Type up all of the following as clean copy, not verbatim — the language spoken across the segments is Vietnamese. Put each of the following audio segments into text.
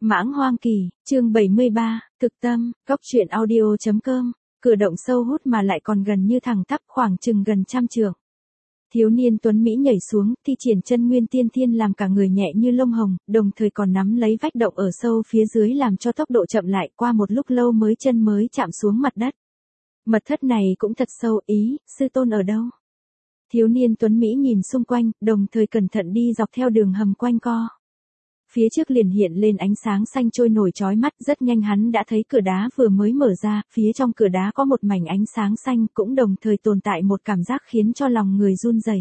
Mãng hoang kỳ, chương 73, thực tâm, góc truyện audio.com, cửa động sâu hút mà lại còn gần như thẳng tắp khoảng chừng gần trăm trượng. Thiếu niên tuấn Mỹ nhảy xuống, thi triển chân nguyên tiên thiên làm cả người nhẹ như lông hồng, đồng thời còn nắm lấy vách động ở sâu phía dưới làm cho tốc độ chậm lại, qua một lúc lâu chân mới chạm xuống mặt đất. Mật thất này cũng thật sâu, ý, sư tôn ở đâu? Thiếu niên tuấn Mỹ nhìn xung quanh, đồng thời cẩn thận đi dọc theo đường hầm quanh co. Phía trước liền hiện lên ánh sáng xanh trôi nổi chói mắt, rất nhanh hắn đã thấy cửa đá vừa mới mở ra, phía trong cửa đá có một mảnh ánh sáng xanh, cũng đồng thời tồn tại một cảm giác khiến cho lòng người run rẩy.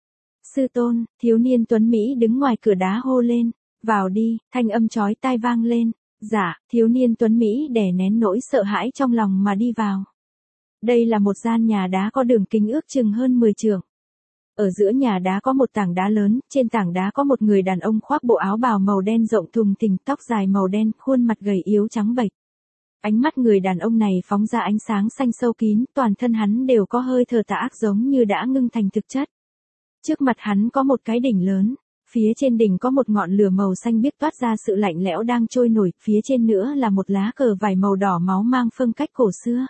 Sư tôn, thiếu niên tuấn Mỹ đứng ngoài cửa đá hô lên, vào đi, thanh âm chói tai vang lên. Dạ, thiếu niên tuấn Mỹ đè nén nỗi sợ hãi trong lòng mà đi vào. Đây là một gian nhà đá có đường kính ước chừng hơn 10 trượng. Ở giữa nhà đá có một tảng đá lớn, trên tảng đá có một người đàn ông khoác bộ áo bào màu đen rộng thùng thình, tóc dài màu đen, khuôn mặt gầy yếu trắng bệch. Ánh mắt người đàn ông này phóng ra ánh sáng xanh sâu kín, toàn thân hắn đều có hơi thở tà ác giống như đã ngưng thành thực chất. Trước mặt hắn có một cái đỉnh lớn, phía trên đỉnh có một ngọn lửa màu xanh biếc toát ra sự lạnh lẽo đang trôi nổi, phía trên nữa là một lá cờ vải màu đỏ máu mang phong cách cổ xưa.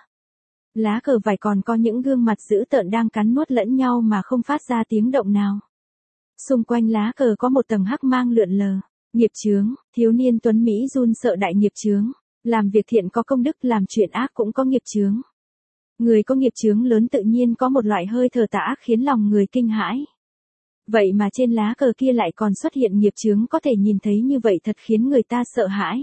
Lá cờ vải còn có những gương mặt dữ tợn đang cắn nuốt lẫn nhau mà không phát ra tiếng động nào. Xung quanh lá cờ có một tầng hắc mang lượn lờ. Nghiệp chướng, thiếu niên tuấn Mỹ run sợ đại nghiệp chướng. Làm việc thiện có công đức, làm chuyện ác cũng có nghiệp chướng. Người có nghiệp chướng lớn tự nhiên có một loại hơi thở tà ác khiến lòng người kinh hãi. Vậy mà trên lá cờ kia lại còn xuất hiện nghiệp chướng, có thể nhìn thấy như vậy thật khiến người ta sợ hãi.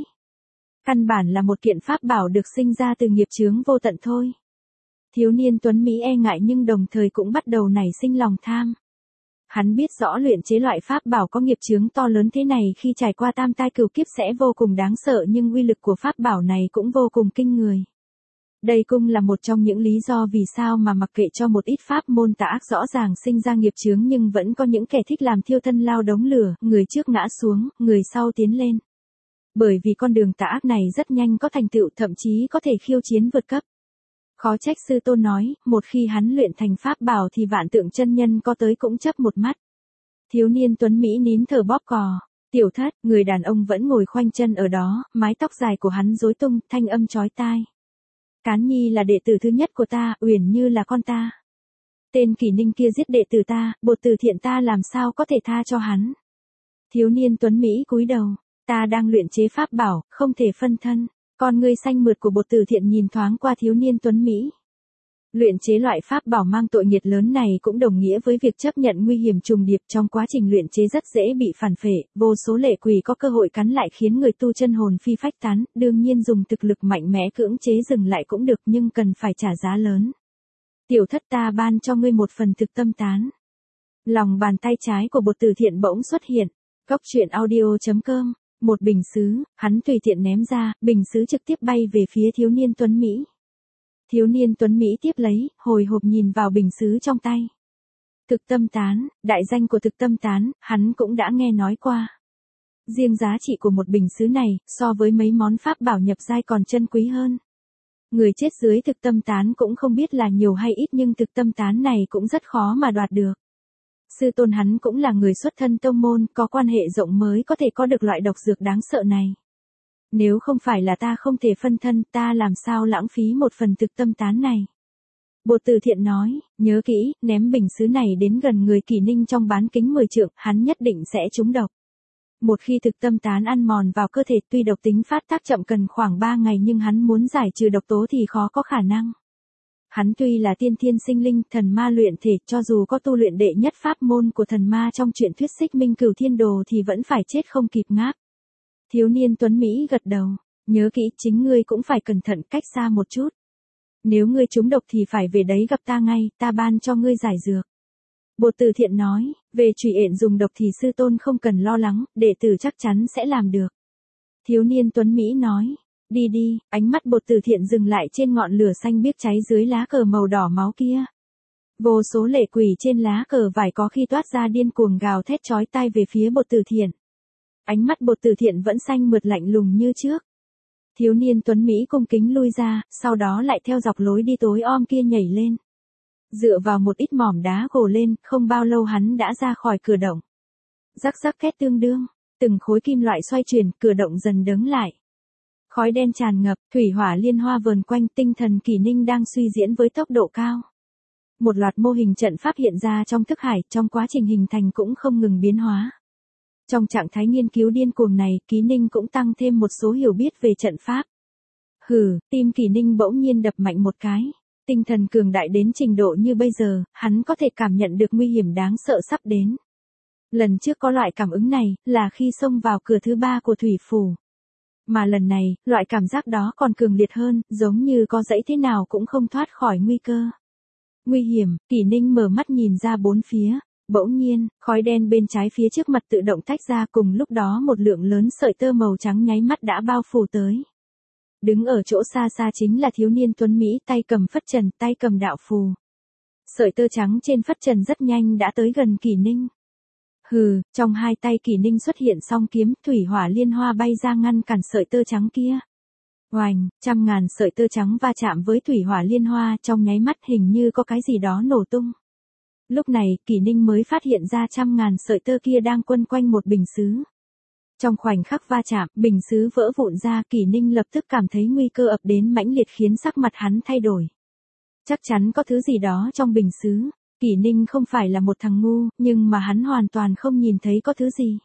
Căn bản là một kiện pháp bảo được sinh ra từ nghiệp chướng vô tận thôi. Thiếu niên tuấn Mỹ e ngại nhưng đồng thời cũng bắt đầu nảy sinh lòng tham. Hắn biết rõ luyện chế loại pháp bảo có nghiệp chướng to lớn thế này khi trải qua tam tai cửu kiếp sẽ vô cùng đáng sợ, nhưng uy lực của pháp bảo này cũng vô cùng kinh người. Đây cũng là một trong những lý do vì sao mà mặc kệ cho một ít pháp môn tà ác rõ ràng sinh ra nghiệp chướng nhưng vẫn có những kẻ thích làm thiêu thân lao đống lửa, người trước ngã xuống, người sau tiến lên. Bởi vì con đường tà ác này rất nhanh có thành tựu, thậm chí có thể khiêu chiến vượt cấp. Khó trách sư tôn nói, một khi hắn luyện thành pháp bảo thì vạn tượng chân nhân có tới cũng chớp một mắt. Thiếu niên tuấn Mỹ nín thở bóp cò. Tiểu thất, người đàn ông vẫn ngồi khoanh chân ở đó, mái tóc dài của hắn rối tung, thanh âm chói tai. Cán Nhi là đệ tử thứ nhất của ta, Uyển Như là con ta. Tên Kỷ Ninh kia giết đệ tử ta, Bột Từ Thiện ta làm sao có thể tha cho hắn. Thiếu niên tuấn Mỹ cúi đầu, ta đang luyện chế pháp bảo, không thể phân thân. Con ngươi xanh mượt của Bột Từ Thiện nhìn thoáng qua thiếu niên tuấn Mỹ. Luyện chế loại pháp bảo mang tội nghiệt lớn này cũng đồng nghĩa với việc chấp nhận nguy hiểm trùng điệp, trong quá trình luyện chế rất dễ bị phản phệ, vô số lệ quỷ có cơ hội cắn lại khiến người tu chân hồn phi phách tán, đương nhiên dùng thực lực mạnh mẽ cưỡng chế dừng lại cũng được nhưng cần phải trả giá lớn. Tiểu thất, ta ban cho ngươi một phần thực tâm tán. Lòng bàn tay trái của Bột Từ Thiện bỗng xuất hiện. Góc truyện audio.com. Một bình sứ, hắn tùy tiện ném ra, bình sứ trực tiếp bay về phía thiếu niên tuấn Mỹ. Thiếu niên tuấn Mỹ tiếp lấy, hồi hộp nhìn vào bình sứ trong tay. Thực tâm tán, đại danh của thực tâm tán, hắn cũng đã nghe nói qua. Riêng giá trị của một bình sứ này, so với mấy món pháp bảo nhập giai còn chân quý hơn. Người chết dưới thực tâm tán cũng không biết là nhiều hay ít nhưng thực tâm tán này cũng rất khó mà đoạt được. Sư tôn hắn cũng là người xuất thân tông môn, có quan hệ rộng mới có thể có được loại độc dược đáng sợ này. Nếu không phải là ta không thể phân thân, ta làm sao lãng phí một phần thực tâm tán này. Bột Từ Thiện nói, nhớ kỹ, ném bình sứ này đến gần người Kỷ Ninh trong bán kính 10 trượng, hắn nhất định sẽ trúng độc. Một khi thực tâm tán ăn mòn vào cơ thể, tuy độc tính phát tác chậm cần khoảng 3 ngày nhưng hắn muốn giải trừ độc tố thì khó có khả năng. Hắn tuy là tiên thiên sinh linh, thần ma luyện thể, cho dù có tu luyện đệ nhất pháp môn của thần ma trong truyện thuyết Xích Minh Cửu Thiên Đồ thì vẫn phải chết không kịp ngáp. Thiếu niên tuấn Mỹ gật đầu, nhớ kỹ, chính ngươi cũng phải cẩn thận, cách xa một chút. Nếu ngươi trúng độc thì phải về đấy gặp ta ngay, ta ban cho ngươi giải dược. Bột Từ Thiện nói, về trùy ện dùng độc thì sư tôn không cần lo lắng, đệ tử chắc chắn sẽ làm được. Thiếu niên tuấn Mỹ nói. Đi đi, ánh mắt Bột Từ Thiện dừng lại trên ngọn lửa xanh biếc cháy dưới lá cờ màu đỏ máu kia. Vô số lệ quỷ trên lá cờ vải có khi toát ra điên cuồng gào thét chói tai về phía Bột Từ Thiện. Ánh mắt Bột Từ Thiện vẫn xanh mượt lạnh lùng như trước. Thiếu niên tuấn Mỹ cung kính lui ra, sau đó lại theo dọc lối đi tối om kia nhảy lên. Dựa vào một ít mỏm đá gồ lên, không bao lâu hắn đã ra khỏi cửa động. Rắc rắc két tương đương. từng khối kim loại xoay chuyển, cửa động dần đớn lại. Khói đen tràn ngập, thủy hỏa liên hoa vờn quanh, tinh thần Kỷ Ninh đang suy diễn với tốc độ cao. Một loạt mô hình trận pháp hiện ra trong thức hải, trong quá trình hình thành cũng không ngừng biến hóa. Trong trạng thái nghiên cứu điên cuồng này, Kỷ Ninh cũng tăng thêm một số hiểu biết về trận pháp. Tim Kỷ Ninh bỗng nhiên đập mạnh một cái. Tinh thần cường đại đến trình độ như bây giờ, hắn có thể cảm nhận được nguy hiểm đáng sợ sắp đến. Lần trước có loại cảm ứng này, là khi xông vào cửa thứ 3 của thủy phủ. Mà lần này, loại cảm giác đó còn cường liệt hơn, giống như có dãy thế nào cũng không thoát khỏi nguy cơ. Nguy hiểm, Kỷ Ninh mở mắt nhìn ra bốn phía. Bỗng nhiên, khói đen bên trái phía trước mặt tự động tách ra, cùng lúc đó một lượng lớn sợi tơ màu trắng nháy mắt đã bao phủ tới. Đứng ở chỗ xa xa chính là thiếu niên tuấn Mỹ, tay cầm phất trần, tay cầm đạo phù. Sợi tơ trắng trên phất trần rất nhanh đã tới gần Kỷ Ninh. Trong hai tay Kỷ Ninh xuất hiện song kiếm, thủy hỏa liên hoa bay ra ngăn cản sợi tơ trắng kia. Oành, trăm ngàn sợi tơ trắng va chạm với thủy hỏa liên hoa, trong nháy mắt hình như có cái gì đó nổ tung. Lúc này, Kỷ Ninh mới phát hiện ra trăm ngàn sợi tơ kia đang quấn quanh một bình sứ. Trong khoảnh khắc va chạm, bình sứ vỡ vụn ra, Kỷ Ninh lập tức cảm thấy nguy cơ ập đến mãnh liệt khiến sắc mặt hắn thay đổi. Chắc chắn có thứ gì đó trong bình sứ. Kỷ Ninh không phải là một thằng ngu, nhưng mà hắn hoàn toàn không nhìn thấy có thứ gì.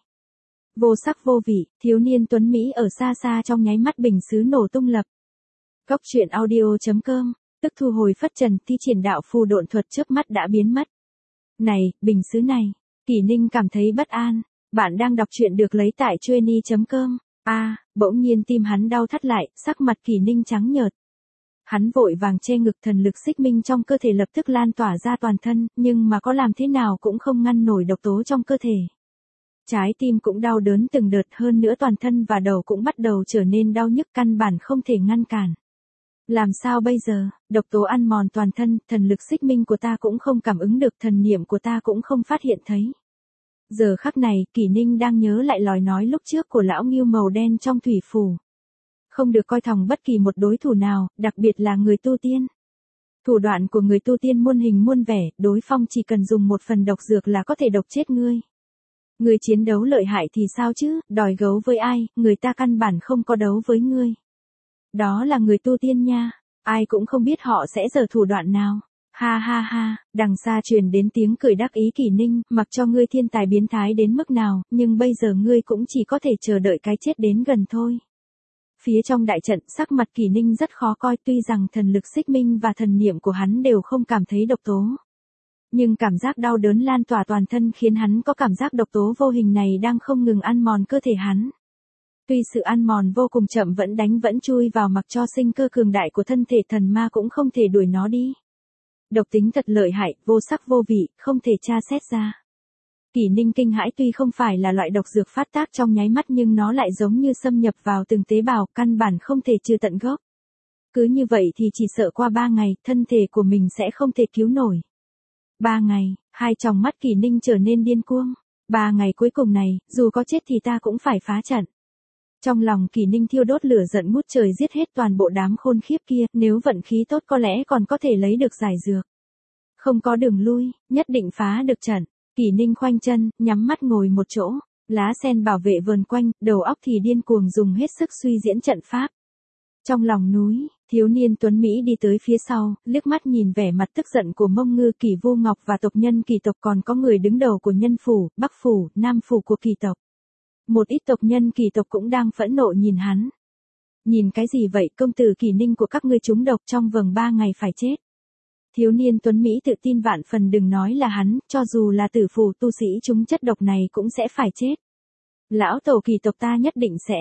Vô sắc vô vị, thiếu niên tuấn Mỹ ở xa xa trong nháy mắt bình sứ nổ tung lập. Góc truyện audio.com, tức thu hồi phất trần, thi triển đạo phù độn thuật trước mắt đã biến mất. Này, bình sứ này, Kỷ Ninh cảm thấy bất an. Bạn đang đọc truyện được lấy tại Chueny.com. Bỗng nhiên tim hắn đau thắt lại, sắc mặt Kỷ Ninh trắng nhợt. Hắn vội vàng che ngực, thần lực xích minh trong cơ thể lập tức lan tỏa ra toàn thân, nhưng mà có làm thế nào cũng không ngăn nổi độc tố trong cơ thể. Trái tim cũng đau đớn từng đợt, hơn nữa toàn thân và đầu cũng bắt đầu trở nên đau nhức, căn bản không thể ngăn cản. Làm sao bây giờ, độc tố ăn mòn toàn thân, thần lực xích minh của ta cũng không cảm ứng được, thần niệm của ta cũng không phát hiện thấy. Giờ khắc này, Kỷ Ninh đang nhớ lại lời nói lúc trước của lão Ngưu màu đen trong thủy phủ. Không được coi thường bất kỳ một đối thủ nào, đặc biệt là người tu tiên. Thủ đoạn của người tu tiên muôn hình muôn vẻ, đối phương chỉ cần dùng một phần độc dược là có thể độc chết ngươi. Người chiến đấu lợi hại thì sao chứ, đòi gấu với ai, người ta căn bản không có đấu với ngươi. Đó là người tu tiên nha, ai cũng không biết họ sẽ giở thủ đoạn nào. Ha ha ha, đằng xa truyền đến tiếng cười đắc ý. Kỷ Ninh, mặc cho ngươi thiên tài biến thái đến mức nào, nhưng bây giờ ngươi cũng chỉ có thể chờ đợi cái chết đến gần thôi. Phía trong đại trận, sắc mặt Kỷ Ninh rất khó coi, tuy rằng thần lực xích minh và thần niệm của hắn đều không cảm thấy độc tố. Nhưng cảm giác đau đớn lan tỏa toàn thân khiến hắn có cảm giác độc tố vô hình này đang không ngừng ăn mòn cơ thể hắn. Tuy sự ăn mòn vô cùng chậm vẫn chui vào, mặc cho sinh cơ cường đại của thân thể thần ma cũng không thể đuổi nó đi. Độc tính thật lợi hại, vô sắc vô vị, không thể tra xét ra. Kỷ Ninh kinh hãi, tuy không phải là loại độc dược phát tác trong nháy mắt nhưng nó lại giống như xâm nhập vào từng tế bào, căn bản không thể trừ tận gốc. Cứ như vậy thì chỉ sợ qua 3 ngày, thân thể của mình sẽ không thể cứu nổi. 3 ngày, hai tròng mắt Kỷ Ninh trở nên điên cuồng. 3 ngày cuối cùng này, dù có chết thì ta cũng phải phá trận. Trong lòng Kỷ Ninh thiêu đốt lửa giận ngút trời, giết hết toàn bộ đám khôn khiếp kia, nếu vận khí tốt có lẽ còn có thể lấy được giải dược. Không có đường lui, nhất định phá được trận. Kỷ Ninh khoanh chân, nhắm mắt ngồi một chỗ, lá sen bảo vệ vờn quanh, đầu óc thì điên cuồng dùng hết sức suy diễn trận pháp. Trong lòng núi, thiếu niên tuấn Mỹ đi tới phía sau, liếc mắt nhìn vẻ mặt tức giận của Mông Ngư, Kỷ Vô Ngọc và tộc nhân Kỷ tộc, còn có người đứng đầu của Nhân phủ, Bắc phủ, Nam phủ của Kỷ tộc. Một ít tộc nhân Kỷ tộc cũng đang phẫn nộ nhìn hắn. Nhìn cái gì vậy, công tử Kỷ Ninh của các ngươi trúng độc trong vòng 3 ngày phải chết. Thiếu niên tuấn Mỹ tự tin vạn phần, đừng nói là hắn, cho dù là tử phủ tu sĩ trúng chất độc này cũng sẽ phải chết. Lão tổ Kỷ tộc ta nhất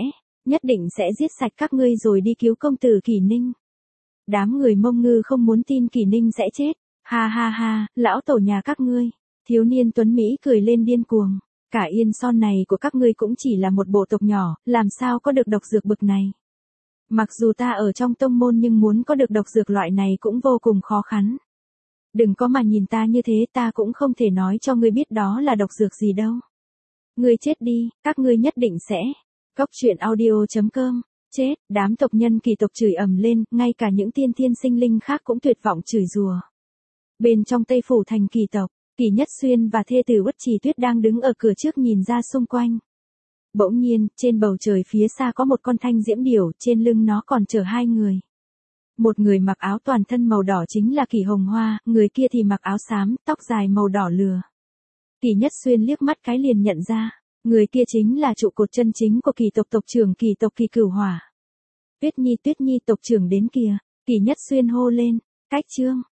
định sẽ giết sạch các ngươi rồi đi cứu công tử Kỷ Ninh. Đám người Mông Ngư không muốn tin Kỷ Ninh sẽ chết. Ha ha ha, lão tổ nhà các ngươi. Thiếu niên tuấn Mỹ cười lên điên cuồng. Cả Yên Son này của các ngươi cũng chỉ là một bộ tộc nhỏ, làm sao có được độc dược bực này. Mặc dù ta ở trong tông môn nhưng muốn có được độc dược loại này cũng vô cùng khó khăn. Đừng có mà nhìn ta như thế, ta cũng không thể nói cho ngươi biết đó là độc dược gì đâu. Ngươi chết đi, các ngươi nhất định sẽ. Góc truyện audio.com. Chết, đám tộc nhân Kỷ tộc chửi ầm lên, ngay cả những tiên thiên sinh linh khác cũng tuyệt vọng chửi rủa. Bên trong Tây phủ thành Kỷ tộc, Kỷ Nhất Xuyên và thê tử Uất Trì Tuyết đang đứng ở cửa trước nhìn ra xung quanh. Bỗng nhiên, trên bầu trời phía xa có một con thanh diễm điểu, trên lưng nó còn chở hai người. Một người mặc áo toàn thân màu đỏ chính là Kỷ Hồng Hoa, người kia thì mặc áo xám, tóc dài màu đỏ lừa. Kỷ Nhất Xuyên liếc mắt cái liền nhận ra, người kia chính là trụ cột chân chính của Kỷ tộc tộc trưởng Kỷ tộc Kỷ Cửu Hỏa. Tuyết Nhi tộc trưởng đến kìa, Kỷ Nhất Xuyên hô lên, cách chương.